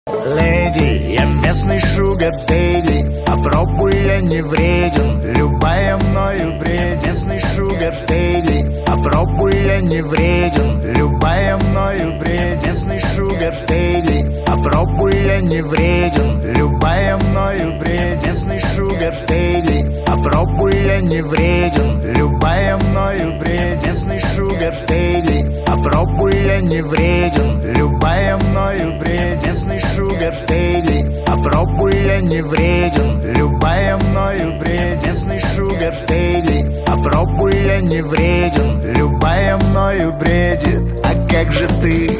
Леди, я местный шугар дэдди, попробуй, я не вреден, любая мною бредит. Местный шугар дэдди, попробуй, я не вреден, любая мною бредит. Местный шугар дэдди, попробуй, я не вреден, любая мною бредит. Местный шугар дэдди, попробуй, я не вреден, любая мною бредит. Местный шугар дэдди, попробуй, я не вреден, любая мною бредит. Местный шугар дэдди, попробуй, я не вреден, любая мною бредит. Местный шугар дэдди, попробуй, я не вреден, любая мною бредит. А как же ты?